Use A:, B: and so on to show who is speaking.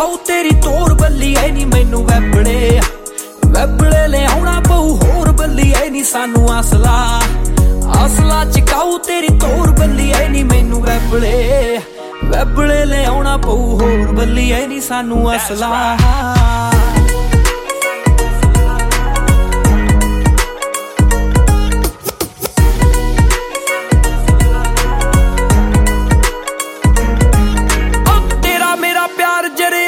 A: ਚਕਾਉ ਤੇਰੀ ਤੋਰ ਬੱਲੀ ਐ ਨੀ ਮੈਨੂੰ ਵੈਬੜੇ ਵੈਬੜੇ ਲਿਆਉਣਾ ਪਊ ਹੋਰ ਬੱਲੀ ਐ ਨੀ ਸਾਨੂੰ ਅਸਲਾ ਚਕਾਉ ਤੇਰੀ ਤੋਰ ਬੱਲੀ ਐ ਨੀ ਮੈਨੂੰ ਵੈਬੜੇ ਲਿਆਉਣਾ ਪਊ ਹੋਰ ਬੱਲੀ ਐ ਨੀ ਸਾਨੂੰ ਅਸਲਾ